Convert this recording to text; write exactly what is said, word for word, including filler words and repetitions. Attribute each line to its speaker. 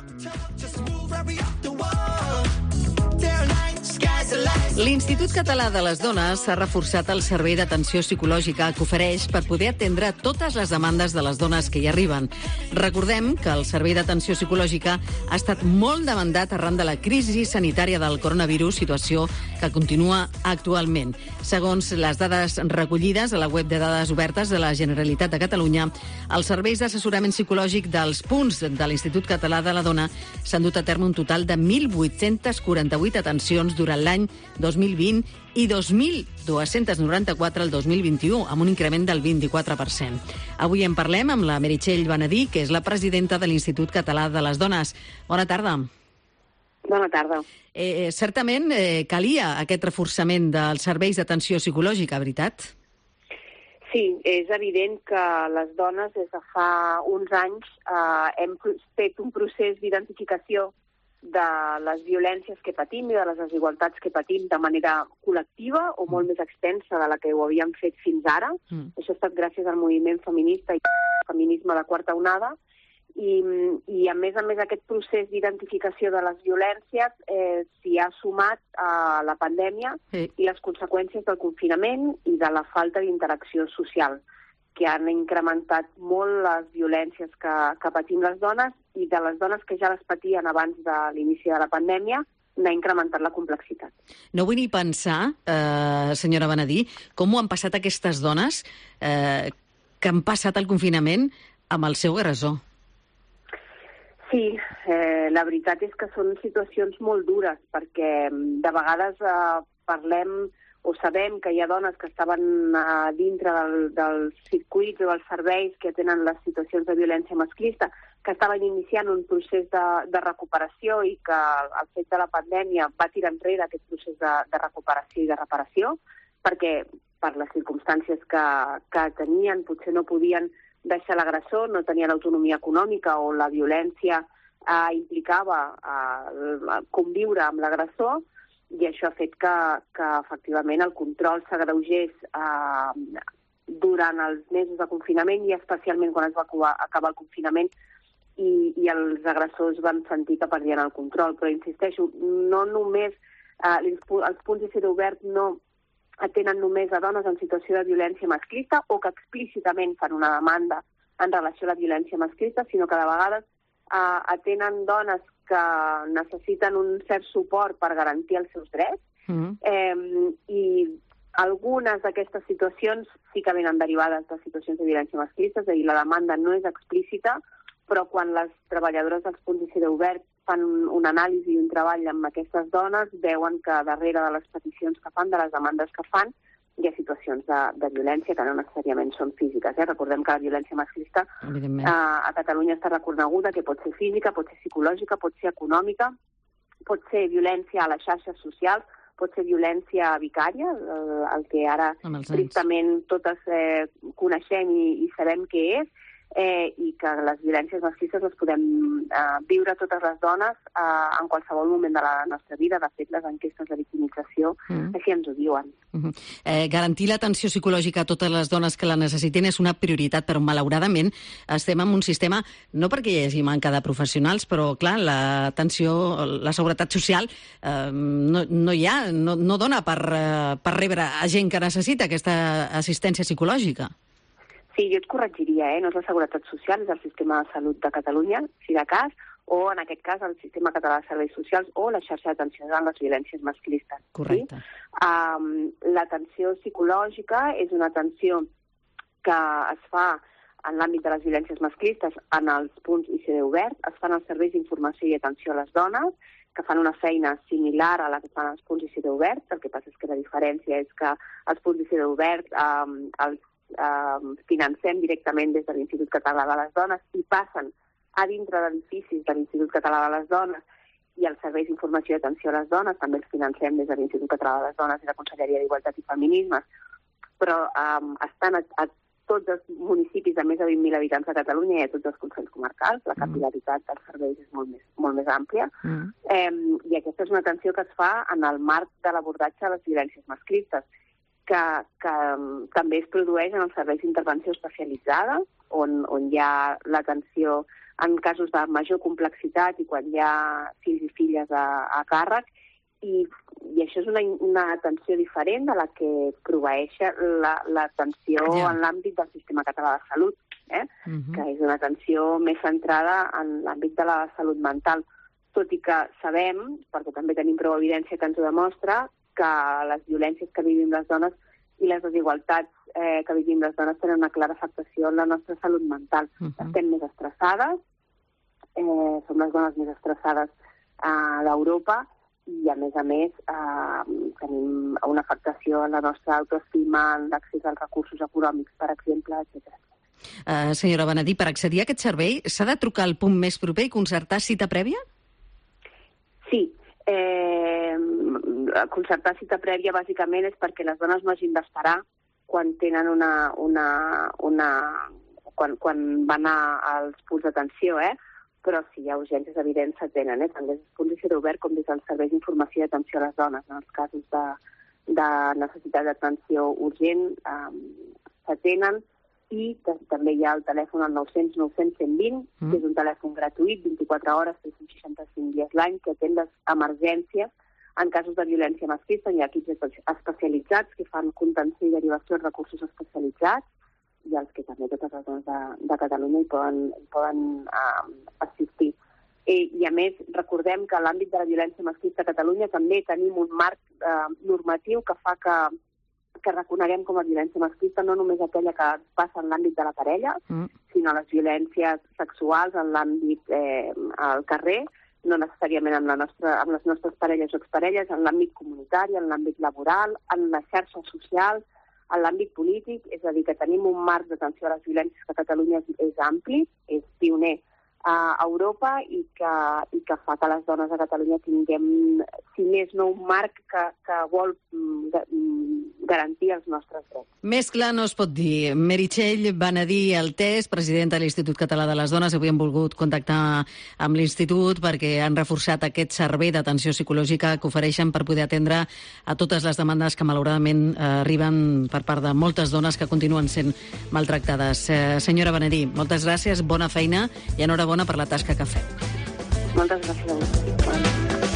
Speaker 1: L'Institut Català de les Dones s'ha reforçat el servei d'atenció psicològica que ofereix per poder atendre totes les demandes de les dones que hi arriben. Recordem que el servei d'atenció psicològica ha estat molt demandat arran de la crisi sanitària del coronavirus, situació que continua actualment. Segons les dades recollides a la web de dades obertes de la Generalitat de Catalunya, els serveis d'assessorament psicològic dels punts de l'Institut Català de la Dona s'han dut a terme un total de mil vuit-cents quaranta-vuit atencions durant l'any dos mil vint i dos mil dos-cents noranta-quatre el dos mil vint-i-u, amb un increment del vint-i-quatre per cent. Avui en parlem amb la Meritxell Benedí, que és la presidenta de l'Institut Català de les Dones. Bona tarda.
Speaker 2: Bona tarda.
Speaker 1: Eh, certament eh, calia aquest reforçament dels serveis d'atenció psicològica, veritat?
Speaker 2: Sí, és evident que les dones des de fa uns anys eh, hem fet un procés d'identificació de les violències que patim i de les desigualtats que patim de manera col·lectiva o molt més extensa de la que ho havíem fet fins ara. Mm. Això ha estat gràcies al moviment feminista i al feminisme de quarta onada. I, i a més a més aquest procés d'identificació de les violències eh, s'hi ha sumat a la pandèmia sí. i les conseqüències del confinament i de la falta d'interacció social, que han incrementat molt les violències que, que patim les dones, i de les dones que ja les patien abans de l'inici de la pandèmia n'ha incrementat la complexitat.
Speaker 1: No vull ni pensar, eh, senyora Benedí, com ho han passat aquestes dones eh, que han passat el confinament amb el seu agressor.
Speaker 2: Sí, eh, la veritat és que són situacions molt dures, perquè de vegades eh, parlem o sabem que hi ha dones que estaven uh, dintre del, dels circuits o dels serveis que tenen les situacions de violència masclista, que estaven iniciant un procés de, de recuperació i que el fet de la pandèmia va tirar enrere aquest procés de, de recuperació i de reparació, perquè per les circumstàncies que, que tenien potser no podien deixar l'agressor, no tenien l'autonomia econòmica o la violència uh, implicava uh, conviure amb l'agressor, i això ha fet que, que efectivament el control s'agreugés eh, durant els mesos de confinament i especialment quan es va acabar el confinament i, i els agressors van sentir que perdien el control. Però insisteixo, no només eh, els punts I C D obert no atenen només a dones en situació de violència masclista o que explícitament fan una demanda en relació a la violència masclista, sinó que de vegades eh, atenen dones que necessiten un cert suport per garantir els seus drets, mm. eh, i algunes d'aquestes situacions sí que venen derivades de situacions de violència masclista, és a dir, la demanda no és explícita, però quan les treballadores dels punts I C D obert fan un, un anàlisi i un treball amb aquestes dones, veuen que darrere de les peticions que fan, de les demandes que fan, hi ha situacions de, de violència que no necessàriament són físiques. Eh? Recordem que la violència masclista eh, a Catalunya està reconeguda, que pot ser física, pot ser psicològica, pot ser econòmica, pot ser violència a les xarxes socials, pot ser violència vicària, el, el que ara tristament totes eh, coneixem i, i sabem què és, eh, i que les violències masclistes les podem eh, viure totes les dones eh, en qualsevol moment de la nostra vida. De fet, les enquestes de victimització mm. així ens ho diuen.
Speaker 1: Mm-hmm. eh, garantir l'atenció psicològica a totes les dones que la necessitin és una prioritat, però malauradament estem en un sistema, no perquè hi hagi manca de professionals, però clar, l'atenció, la seguretat social eh, no, no hi ha, no, no dona per, eh, per rebre a gent que necessita aquesta assistència psicològica.
Speaker 2: Sí, jo et corregiria, eh? No és la Seguretat Social, és el Sistema de Salut de Catalunya, si de cas, o en aquest cas el Sistema Català de Serveis Socials o la xarxa d'atenció a les violències masclistes.
Speaker 1: Correcte.
Speaker 2: Sí? Um, l'atenció psicològica és una atenció que es fa en l'àmbit de les violències masclistes en els punts I C D obert, es fan els serveis d'informació i atenció a les dones, que fan una feina similar a la que fan els punts I C D oberts. El que passa és que la diferència és que els punts I C D oberts um, els Uh, financem directament des de l'Institut Català de les Dones i passen a dintre d'edificis de l'Institut Català de les Dones, i els serveis d'informació i atenció a les dones també els financem des de l'Institut Català de les Dones i la Conselleria d'Igualtat i Feminismes, però um, estan a, a tots els municipis de més de vint mil habitants de Catalunya i a tots els consells comarcals. La capil·laritat dels serveis és molt més, molt més àmplia. Mm. Um, I aquesta és una atenció que es fa en el marc de l'abordatge de les violències masclistes, que, que um, també es produeix en els serveis d'intervenció especialitzada, on, on hi ha l'atenció en casos de major complexitat i quan hi ha fills i filles a, a càrrec, i, i això és una, una atenció diferent de la que proveeix l'atenció la, yeah. en l'àmbit del sistema català de salut, eh? Uh-huh. que és una atenció més centrada en l'àmbit de la salut mental, tot i que sabem, perquè també tenim prou evidència que ens ho demostra, que les violències que vivim les dones i les desigualtats eh, que vivim les dones tenen una clara afectació en la nostra salut mental. Uh-huh. Estem més estressades, eh, som les dones més estressades a l'Europa, i, a més a més, eh, tenim una afectació en la nostra autoestima, en l'accés als recursos econòmics, per exemple, etcètera.
Speaker 1: Uh, senyora Benedí, per accedir a aquest servei s'ha de trucar al punt més proper i concertar cita prèvia?
Speaker 2: Sí. Eh, concertar cita prèvia, bàsicament, és perquè les dones no hagin d'esperar quan tenen una... una, una quan, quan van a, als punts d'atenció, eh? Però si hi ha urgències evidents s'atenen, eh? tant des del punt de vista obert com des dels serveis d'informació i atenció a les dones. En els casos de, de necessitat d'atenció urgent eh, s'atenen, i també hi ha el telèfon al nou cents nou cents cent vint, mm. que és un telèfon gratuït, vint-i-quatre hores, tres cents seixanta-cinc dies l'any, que atén les emergències en casos de violència masclista. Hi ha equips especialitzats que fan contenció i derivació de recursos especialitzats, i els que també totes les dones de, de Catalunya hi poden, hi poden uh, assistir. I, I a més, recordem que a l'àmbit de la violència masclista a Catalunya també tenim un marc uh, normatiu que fa que, que reconeguem com a violència masclista no només aquella que passa en l'àmbit de la parella, mm. sinó les violències sexuals en l'àmbit eh, al carrer, no necessàriament amb, la nostra, amb les nostres parelles o exparelles, en l'àmbit comunitari, en l'àmbit laboral, en les xarxes socials, en l'àmbit polític, és a dir, que tenim un marc d'atenció a les violències que a Catalunya és, és ampli, és pioner a Europa, i que, i que fa que les dones a Catalunya tinguem, si més no, un marc que, que vol garantir els nostres drets.
Speaker 1: Més clar no es pot dir. Meritxell Benedí Altés, presidenta de l'Institut Català de les Dones, avui hem volgut contactar amb l'Institut perquè han reforçat aquest servei d'atenció psicològica que ofereixen per poder atendre a totes les demandes que malauradament eh, arriben per part de moltes dones que continuen sent maltractades. Eh, senyora Benedí, moltes gràcies, bona feina i enhorabona per la tasca que feu.
Speaker 2: Moltes gràcies a vosaltres.